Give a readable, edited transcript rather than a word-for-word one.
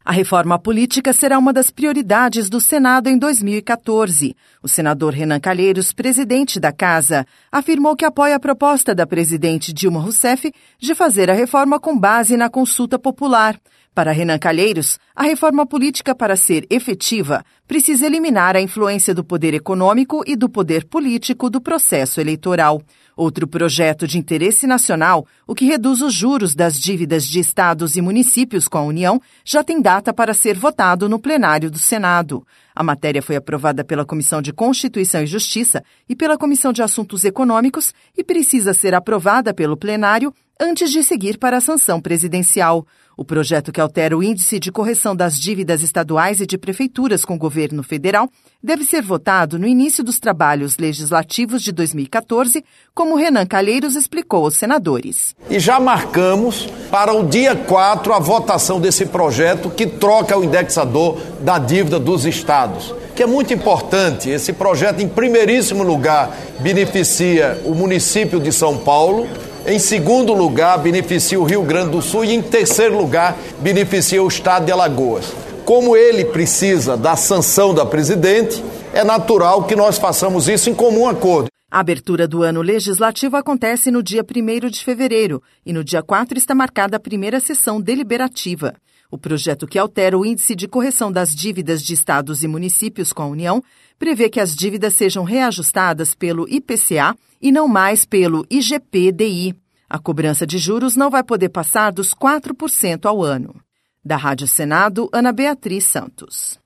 A reforma política será uma das prioridades do Senado em 2014. O senador Renan Calheiros, presidente da Casa, afirmou que apoia a proposta da presidente Dilma Rousseff de fazer a reforma com base na consulta popular. Para Renan Calheiros, a reforma política, para ser efetiva, precisa eliminar a influência do poder econômico e do poder político do processo eleitoral. Outro projeto de interesse nacional, o que reduz os juros das dívidas de estados e municípios com a União, já tem data para ser votado no plenário do Senado. A matéria foi aprovada pela Comissão de Constituição e Justiça e pela Comissão de Assuntos Econômicos e precisa ser aprovada pelo plenário antes de seguir para a sanção presidencial. O projeto, que altera o índice de correção das dívidas estaduais e de prefeituras com o governo federal, deve ser votado no início dos trabalhos legislativos de 2014, como Renan Calheiros explicou aos senadores. E já marcamos para o dia 4 a votação desse projeto que troca o indexador da dívida dos estados, que é muito importante. Esse projeto, em primeiríssimo lugar, beneficia o município de São Paulo. Em segundo lugar, beneficia o Rio Grande do Sul e, em terceiro lugar, beneficia o estado de Alagoas. Como ele precisa da sanção da presidente, é natural que nós façamos isso em comum acordo. A abertura do ano legislativo acontece no dia 1º de fevereiro e no dia 4 está marcada a primeira sessão deliberativa. O projeto, que altera o índice de correção das dívidas de estados e municípios com a União, prevê que as dívidas sejam reajustadas pelo IPCA e não mais pelo IGP-DI. A cobrança de juros não vai poder passar dos 4% ao ano. Da Rádio Senado, Ana Beatriz Santos.